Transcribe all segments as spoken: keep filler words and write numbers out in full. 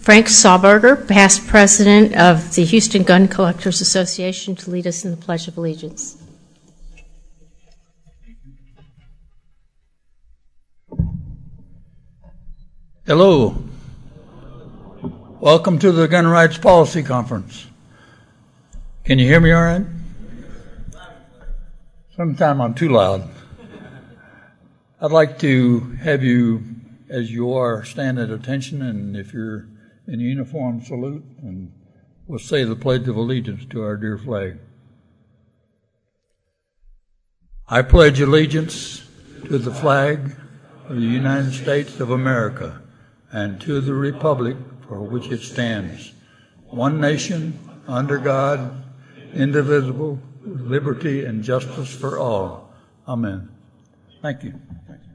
Frank Sauberger, past president of the Houston Gun Collectors Association, to lead us in the Pledge of Allegiance. Hello. Welcome to the Gun Rights Policy Conference. Can you hear me all right? Sometimes I'm too loud. I'd like to have you, as you are, stand at attention, and if you're in uniform, salute, and we'll say the Pledge of Allegiance to our dear flag. I pledge allegiance to the flag of the United States of America and to the republic for which it stands, one nation, under God, indivisible, with liberty and justice for all. Amen. Thank you.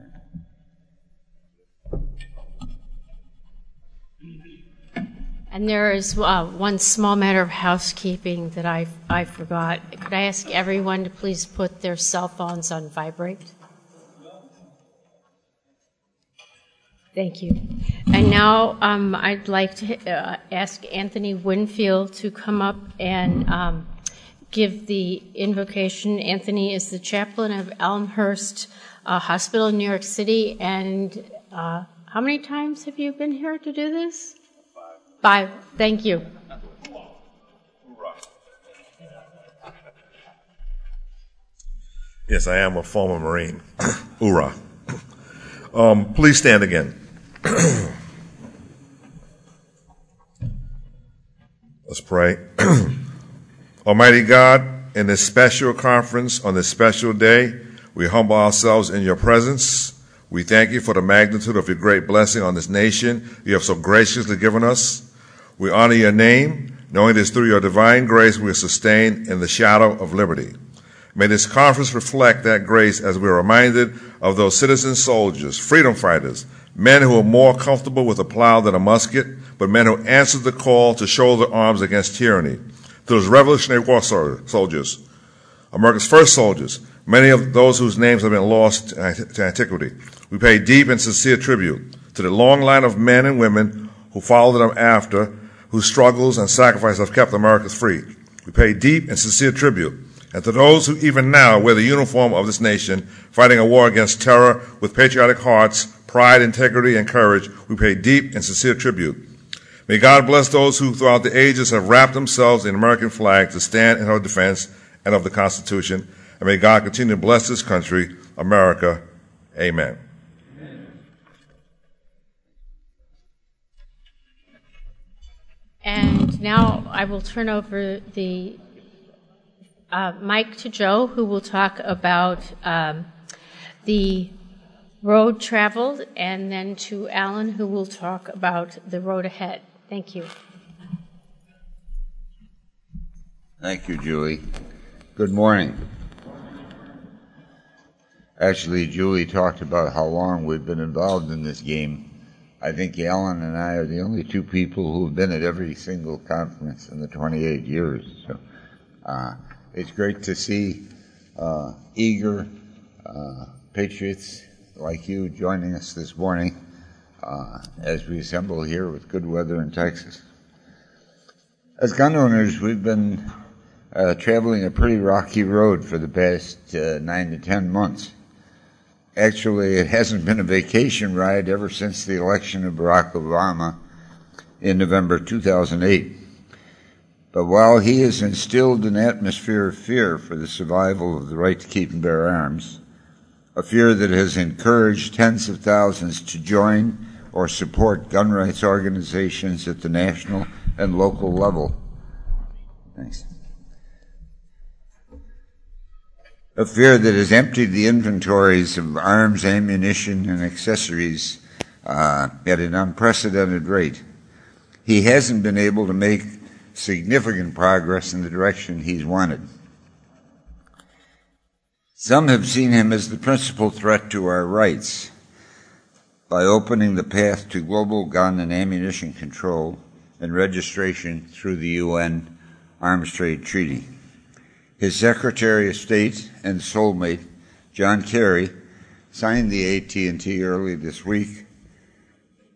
And there is uh, one small matter of housekeeping that I, I forgot. Could I ask everyone to please put their cell phones on vibrate? Thank you. And now um, I'd like to uh, ask Anthony Winfield to come up and um, give the invocation. Anthony is the chaplain of Elmhurst uh, Hospital in New York City. And uh, how many times have you been here to do this? Five. Five. Thank you. Yes, I am a former Marine. Hoorah. Um, please stand again. Let's pray. Almighty God, in this special conference on this special day, we humble ourselves in your presence. We thank you for the magnitude of your great blessing on this nation you have so graciously given us. We honor your name, knowing it is through your divine grace we are sustained in the shadow of liberty. May this conference reflect that grace as we are reminded of those citizen soldiers, freedom fighters, men who are more comfortable with a plow than a musket, but men who answered the call to shoulder arms against tyranny. Those Revolutionary War soldiers, America's first soldiers, many of those whose names have been lost to antiquity. We pay deep and sincere tribute to the long line of men and women who followed them after, whose struggles and sacrifices have kept America free. We pay deep and sincere tribute and to those who even now wear the uniform of this nation, fighting a war against terror with patriotic hearts, pride, integrity, and courage. We pay deep and sincere tribute. May God bless those who throughout the ages have wrapped themselves in the American flag to stand in our defense and of the Constitution. And may God continue to bless this country, America. Amen. And now I will turn over the uh, mic to Joe, who will talk about um, the road traveled, and then to Alan, who will talk about the road ahead. Thank you. Thank you, Julie. Good morning. Actually, Julie talked about how long we've been involved in this game. I think Alan and I are the only two people who have been at every single conference in the twenty-eight years. So uh, it's great to see uh, eager uh, patriots like you joining us this morning uh, as we assemble here with good weather in Texas. As gun owners, we've been uh, traveling a pretty rocky road for the past uh, nine to ten months. Actually, it hasn't been a vacation ride ever since the election of Barack Obama in November two thousand eight. But while he has instilled an atmosphere of fear for the survival of the right to keep and bear arms, a fear that has encouraged tens of thousands to join or support gun rights organizations at the national and local level. Thanks. A fear that has emptied the inventories of arms, ammunition, and accessories uh, at an unprecedented rate. He hasn't been able to make significant progress in the direction he's wanted. Some have seen him as the principal threat to our rights by opening the path to global gun and ammunition control and registration through the U N Arms Trade Treaty. His Secretary of State and soulmate, John Kerry, signed the A T and T early this week,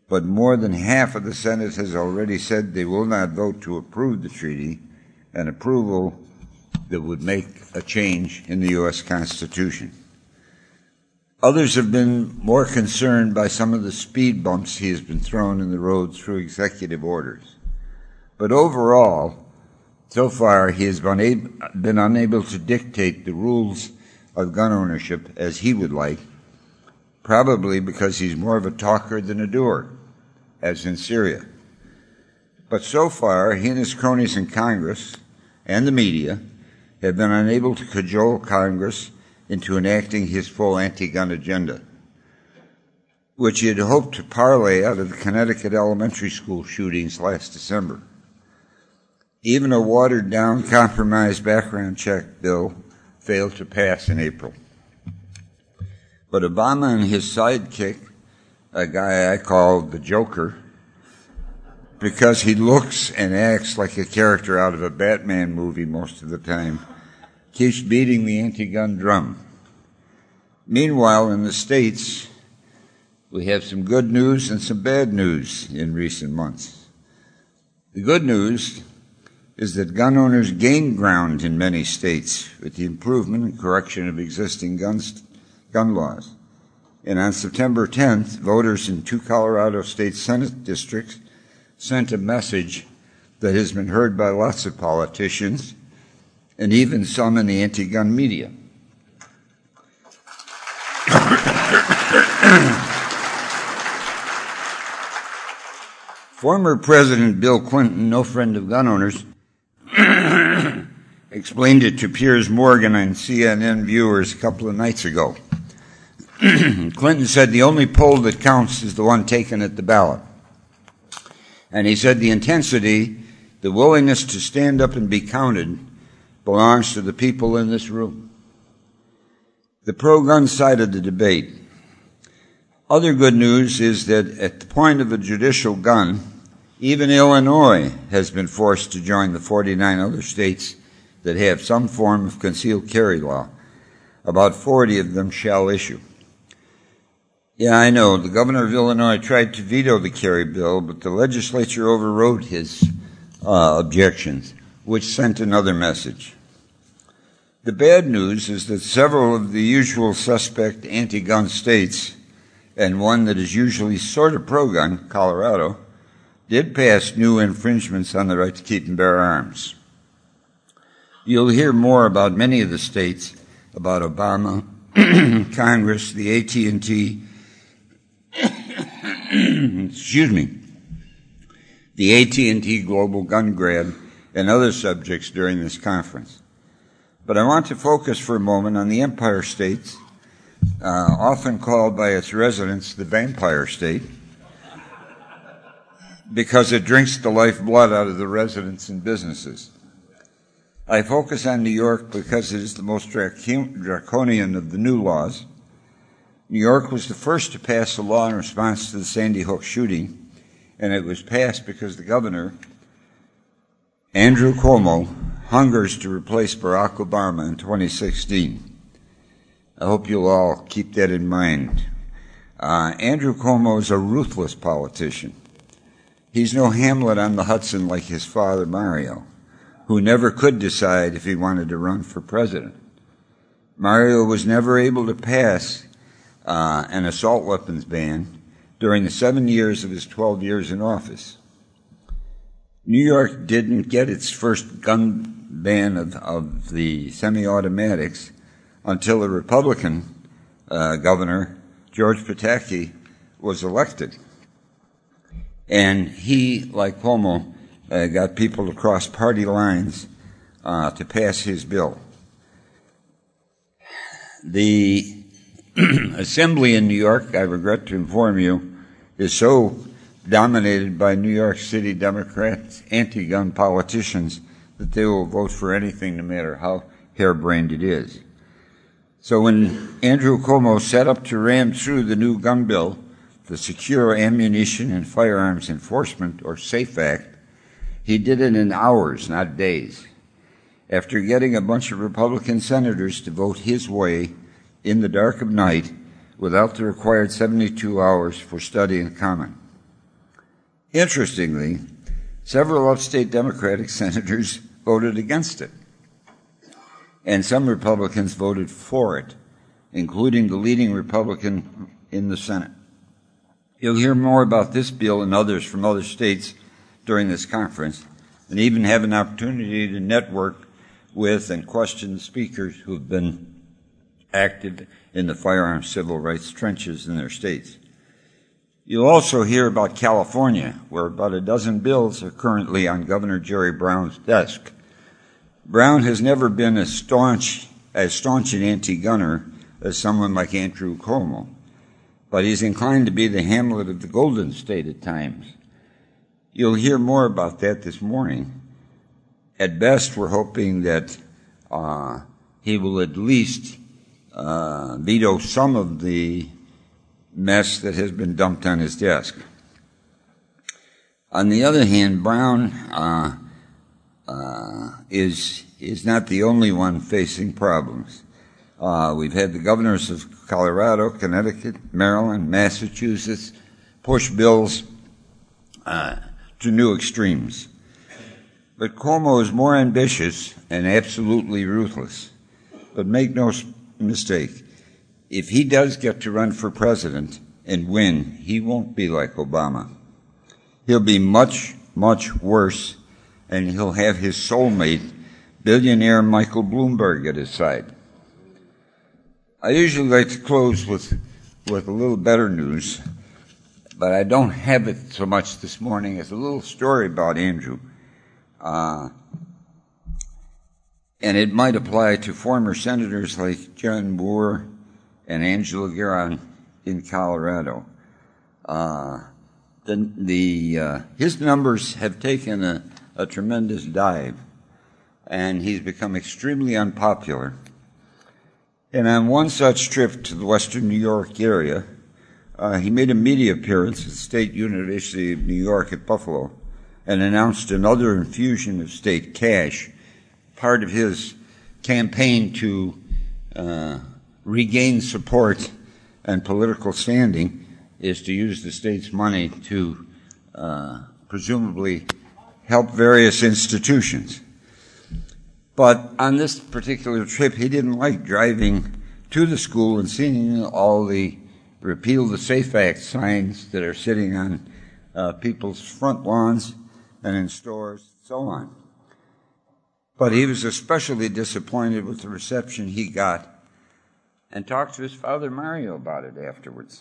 but more than half of the Senate has already said they will not vote to approve the treaty, an approval that would make a change in the U S Constitution. Others have been more concerned by some of the speed bumps he has been thrown in the road through executive orders. But overall, so far, he has been, ab- been unable to dictate the rules of gun ownership as he would like, probably because he's more of a talker than a doer, as in Syria. But so far, he and his cronies in Congress and the media have been unable to cajole Congress into enacting his full anti-gun agenda, which he had hoped to parlay out of the Connecticut elementary school shootings last December. Even a watered-down, compromised background check bill failed to pass in April. But Obama and his sidekick, a guy I call the Joker, because he looks and acts like a character out of a Batman movie most of the time, keeps beating the anti-gun drum. Meanwhile, in the States, we have some good news and some bad news in recent months. The good news is that gun owners gained ground in many states with the improvement and correction of existing guns, gun laws. And on September tenth, voters in two Colorado state Senate districts sent a message that has been heard by lots of politicians and even some in the anti-gun media. Former President Bill Clinton, no friend of gun owners, explained it to Piers Morgan on C N N viewers a couple of nights ago. Clinton said the only poll that counts is the one taken at the ballot. And he said the intensity, the willingness to stand up and be counted, belongs to the people in this room. The pro-gun side of the debate. Other good news is that at the point of a judicial gun, even Illinois has been forced to join the forty-nine other states that have some form of concealed carry law. About forty of them shall issue. Yeah, I know, the governor of Illinois tried to veto the carry bill, but the legislature overrode his uh, objections, which sent another message. The bad news is that several of the usual suspect anti-gun states, and one that is usually sort of pro-gun, Colorado, did pass new infringements on the right to keep and bear arms. You'll hear more about many of the states, about Obama, Congress, the A T and T, excuse me, the A T and T global gun grab, and other subjects during this conference. But I want to focus for a moment on the Empire States, uh, often called by its residents the Vampire State, because it drinks the lifeblood out of the residents and businesses. I focus on New York because it is the most draconian of the new laws. New York was the first to pass a law in response to the Sandy Hook shooting, and it was passed because the governor, Andrew Cuomo, hungers to replace Barack Obama in twenty sixteen. I hope you'll all keep that in mind. Uh, Andrew Cuomo is a ruthless politician. He's no Hamlet on the Hudson like his father, Mario, who never could decide if he wanted to run for president. Mario was never able to pass uh, an assault weapons ban during the seven years of his twelve years in office. New York didn't get its first gun ban of, of the semi-automatics until a Republican uh, governor, George Pataki, was elected. And he, like Cuomo, uh, got people to cross party lines uh, to pass his bill. The assembly in New York, I regret to inform you, is so dominated by New York City Democrats, anti-gun politicians, that they will vote for anything no matter how harebrained it is. So when Andrew Cuomo set up to ram through the new gun bill, the Secure Ammunition and Firearms Enforcement, or SAFE Act, he did it in hours, not days, after getting a bunch of Republican senators to vote his way in the dark of night without the required seventy-two hours for study and comment. Interestingly, several upstate Democratic senators voted against it, and some Republicans voted for it, including the leading Republican in the Senate. You'll hear more about this bill and others from other states during this conference, and even have an opportunity to network with and question speakers who have been active in the firearms civil rights trenches in their states. You'll also hear about California, where about a dozen bills are currently on Governor Jerry Brown's desk. Brown has never been as staunch, as staunch an anti-gunner as someone like Andrew Cuomo, but he's inclined to be the Hamlet of the Golden State at times. You'll hear more about that this morning. At best, we're hoping that uh, he will at least uh, veto some of the mess that has been dumped on his desk. On the other hand, Brown uh, uh, is is not the only one facing problems. Uh, we've had the governors of Colorado, Connecticut, Maryland, Massachusetts push bills uh, to new extremes. But Cuomo is more ambitious and absolutely ruthless. But make no mistake, if he does get to run for president and win, he won't be like Obama. He'll be much, much worse, and he'll have his soulmate, billionaire Michael Bloomberg, at his side. I usually like to close with, with a little better news, but I don't have it so much this morning as a little story about Andrew. Uh, and it might apply to former senators like John Moore and Angela Guerin in Colorado. Uh, the, the, uh, his numbers have taken a, a tremendous dive, and he's become extremely unpopular. And on one such trip to the western New York area, uh, he made a media appearance at the State University of New York at Buffalo and announced another infusion of state cash, part of his campaign to uh, regain support and political standing is to use the state's money to uh, presumably help various institutions. But on this particular trip, he didn't like driving to the school and seeing all the Repeal the SAFE Act signs that are sitting on uh, people's front lawns and in stores, and so on. But he was especially disappointed with the reception he got and talked to his father Mario about it afterwards.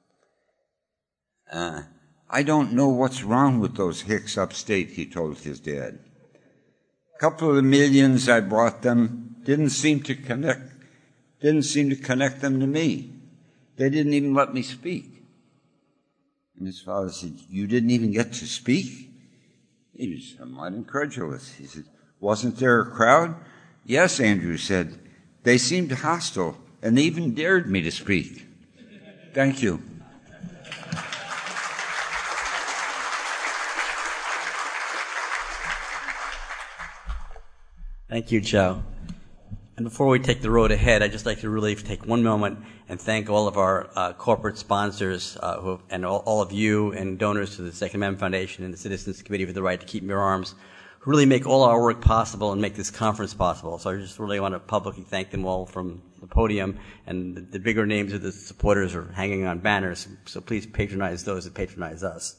Uh, I don't know what's wrong with those hicks upstate, he told his dad. A couple of the millions I brought them didn't seem to connect, didn't seem to connect them to me. They didn't even let me speak. And his father said, "You didn't even get to speak?" He was somewhat incredulous. He said, "Wasn't there a crowd?" "Yes," Andrew said. "They seemed hostile, and they even dared me to speak." Thank you. Thank you, Joe. And before we take the road ahead, I'd just like to really take one moment and thank all of our uh, corporate sponsors uh, who, and all, all of you and donors to the Second Amendment Foundation and the Citizens Committee for the Right to Keep and Bear Arms, who really make all our work possible and make this conference possible. So I just really want to publicly thank them all from the podium, and the, the bigger names of the supporters are hanging on banners, so please patronize those that patronize us.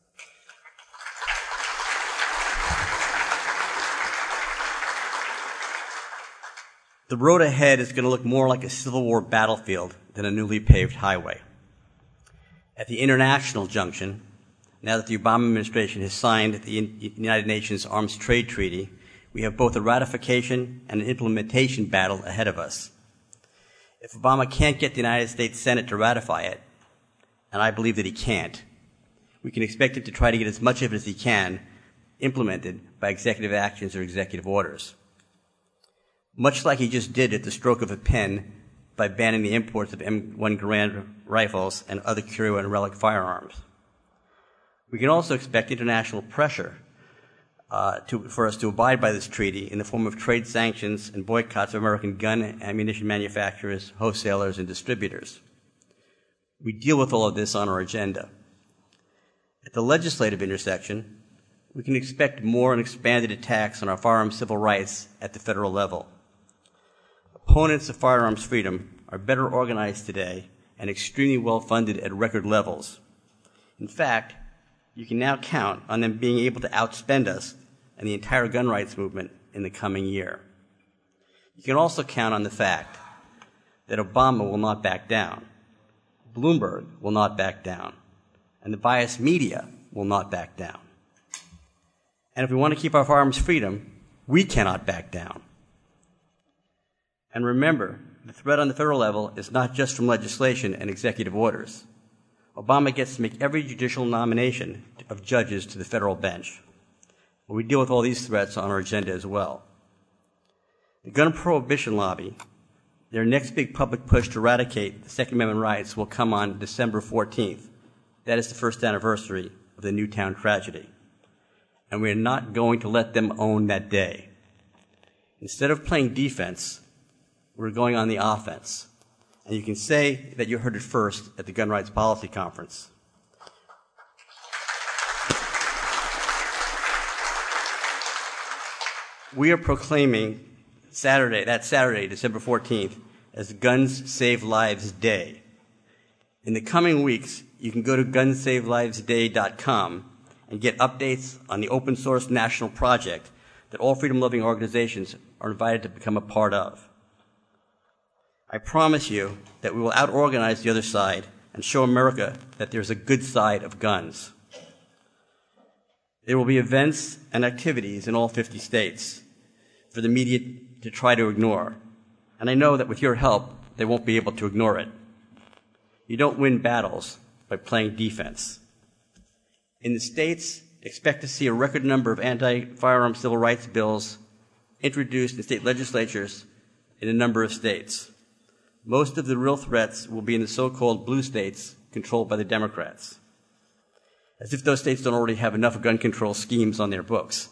The road ahead is going to look more like a Civil War battlefield than a newly paved highway. At the international junction, now that the Obama administration has signed the United Nations Arms Trade Treaty, we have both a ratification and an implementation battle ahead of us. If Obama can't get the United States Senate to ratify it, and I believe that he can't, we can expect him to try to get as much of it as he can implemented by executive actions or executive orders, much like he just did at the stroke of a pen by banning the imports of M one Garand rifles and other curio and relic firearms. We can also expect international pressure uh, to, for us to abide by this treaty in the form of trade sanctions and boycotts of American gun and ammunition manufacturers, wholesalers, and distributors. We deal with all of this on our agenda. At the legislative intersection, we can expect more and expanded attacks on our firearms civil rights at the federal level. Opponents of firearms freedom are better organized today and extremely well funded at record levels. In fact, you can now count on them being able to outspend us and the entire gun rights movement in the coming year. You can also count on the fact that Obama will not back down, Bloomberg will not back down, and the biased media will not back down. And if we want to keep our firearms freedom, we cannot back down. And remember, the threat on the federal level is not just from legislation and executive orders. Obama gets to make every judicial nomination of judges to the federal bench. We deal with all these threats on our agenda as well. The gun prohibition lobby, their next big public push to eradicate the Second Amendment rights, will come on December fourteenth. That is the first anniversary of the Newtown tragedy. And we are not going to let them own that day. Instead of playing defense, we're going on the offense. And you can say that you heard it first at the Gun Rights Policy Conference. We are proclaiming Saturday, that Saturday, December fourteenth, as Guns Save Lives Day. In the coming weeks, you can go to gun save lives day dot com and get updates on the open source national project that all freedom-loving organizations are invited to become a part of. I promise you that we will out-organize the other side and show America that there's a good side of guns. There will be events and activities in all fifty states for the media to try to ignore. And I know that with your help, they won't be able to ignore it. You don't win battles by playing defense. In the states, expect to see a record number of anti-firearm civil rights bills introduced in state legislatures in a number of states. Most of the real threats will be in the so-called blue states controlled by the Democrats, as if those states don't already have enough gun control schemes on their books.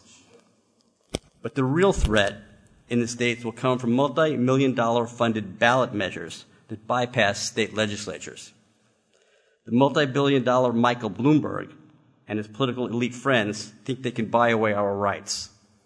But the real threat in the states will come from multi-million dollar funded ballot measures that bypass state legislatures. The multi-billion dollar Michael Bloomberg and his political elite friends think they can buy away our rights.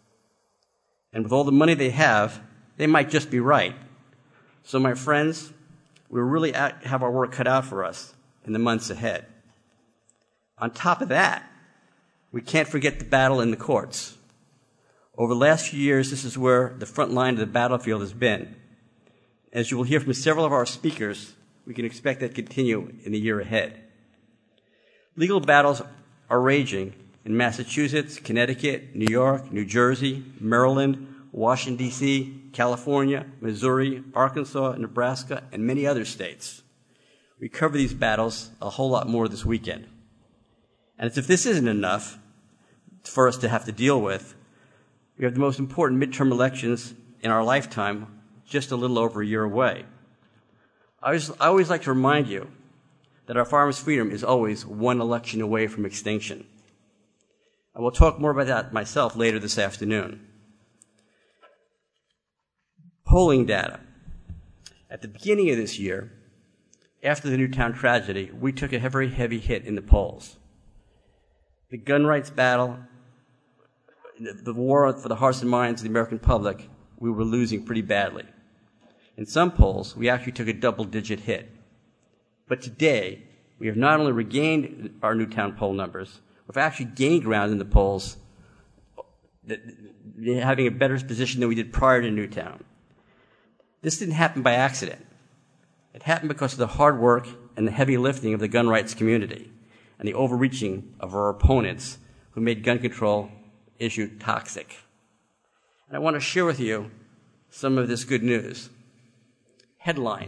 And with all the money they have, they might just be right. So my friends, we really have our work cut out for us in the months ahead. On top of that, we can't forget the battle in the courts. Over the last few years, this is where the front line of the battlefield has been. As you will hear from several of our speakers, we can expect that to continue in the year ahead. Legal battles are raging in Massachusetts, Connecticut, New York, New Jersey, Maryland, Washington, D C, California, Missouri, Arkansas, Nebraska, and many other states. We cover these battles a whole lot more this weekend. And as if this isn't enough for us to have to deal with, we have the most important midterm elections in our lifetime just a little over a year away. I always, I always like to remind you that our firearms freedom is always one election away from extinction. I will talk more about that myself later this afternoon. Polling data. At the beginning of this year, after the Newtown tragedy, we took a very heavy hit in the polls. The gun rights battle, the war for the hearts and minds of the American public, we were losing pretty badly. In some polls, we actually took a double-digit hit. But today, we have not only regained our Newtown poll numbers, we've actually gained ground in the polls, having a better position than we did prior to Newtown. This didn't happen by accident. It happened because of the hard work and the heavy lifting of the gun rights community and the overreaching of our opponents who made gun control issue toxic. And I want to share with you some of this good news. Headline: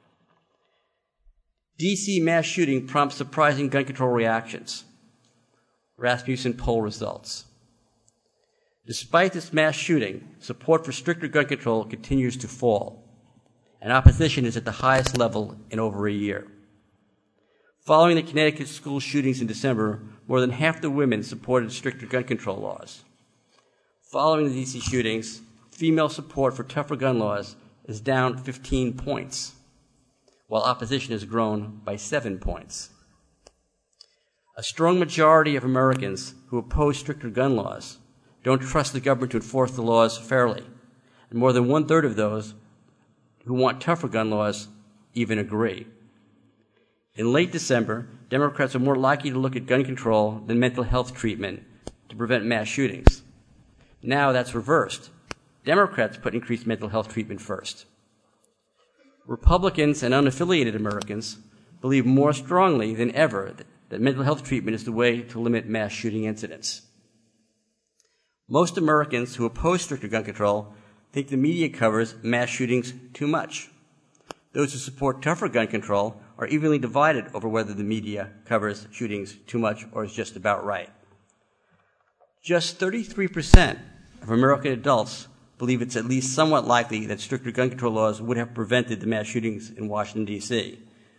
D C mass shooting prompts surprising gun control reactions. Rasmussen poll results. Despite this mass shooting, support for stricter gun control continues to fall, and opposition is at the highest level in over a year. Following the Connecticut school shootings in December, more than half the women supported stricter gun control laws. Following the D C shootings, female support for tougher gun laws is down fifteen points, while opposition has grown by seven points. A strong majority of Americans who oppose stricter gun laws don't trust the government to enforce the laws fairly, and more than one-third of those who want tougher gun laws even agree. In late December, Democrats are more likely to look at gun control than mental health treatment to prevent mass shootings. Now that's reversed. Democrats put increased mental health treatment first. Republicans and unaffiliated Americans believe more strongly than ever that, that mental health treatment is the way to limit mass shooting incidents. Most Americans who oppose stricter gun control think the media covers mass shootings too much. Those who support tougher gun control are evenly divided over whether the media covers shootings too much or is just about right. Just thirty-three percent of American adults believe it's at least somewhat likely that stricter gun control laws would have prevented the mass shootings in Washington, D C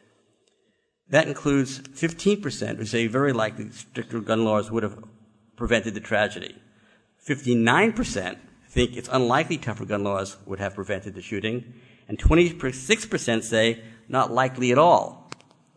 That includes fifteen percent who say very likely stricter gun laws would have prevented the tragedy. fifty-nine percent think it's unlikely tougher gun laws would have prevented the shooting, and twenty-six percent say not likely at all.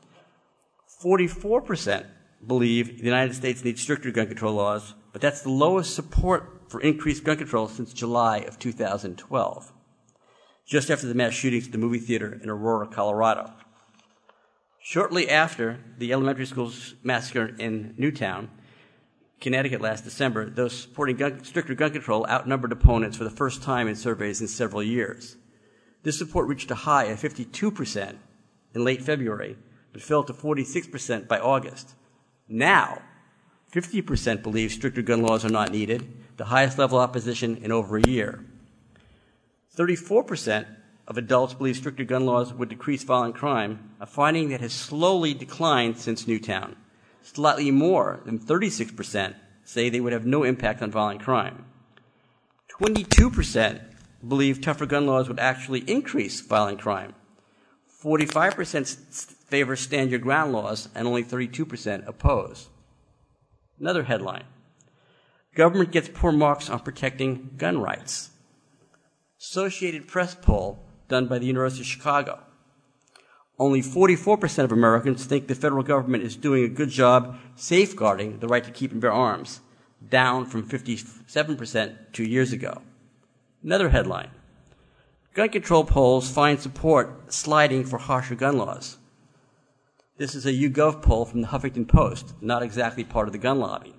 forty-four percent believe the United States needs stricter gun control laws, but that's the lowest support for increased gun control since July of two thousand twelve, just after the mass shootings at the movie theater in Aurora, Colorado. Shortly after the elementary school massacre in Newtown, Connecticut last December, those supporting gun, stricter gun control outnumbered opponents for the first time in surveys in several years. This support reached a high of fifty-two percent in late February, but fell to forty-six percent by August. Now, fifty percent believe stricter gun laws are not needed, the highest level of opposition in over a year. thirty-four percent of adults believe stricter gun laws would decrease violent crime, a finding that has slowly declined since Newtown. Slightly more than thirty-six percent say they would have no impact on violent crime. twenty-two percent believe tougher gun laws would actually increase violent crime. forty-five percent favor stand your ground laws, and only thirty-two percent oppose. Another headline: government gets poor marks on protecting gun rights. Associated Press poll done by the University of Chicago. Only forty-four percent of Americans think the federal government is doing a good job safeguarding the right to keep and bear arms, down from fifty-seven percent two years ago. Another headline: gun control polls find support sliding for harsher gun laws. This is a YouGov poll from the Huffington Post, not exactly part of the gun lobby.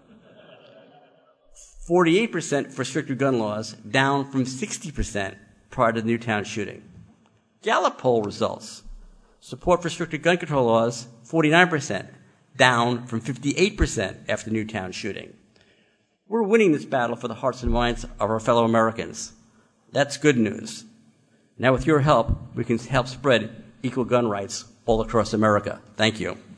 forty-eight percent for stricter gun laws, down from sixty percent prior to the Newtown shooting. Gallup poll results: support for stricter gun control laws, forty-nine percent, down from fifty-eight percent after the Newtown shooting. We're winning this battle for the hearts and minds of our fellow Americans. That's good news. Now with your help, we can help spread equal gun rights all across America. Thank you.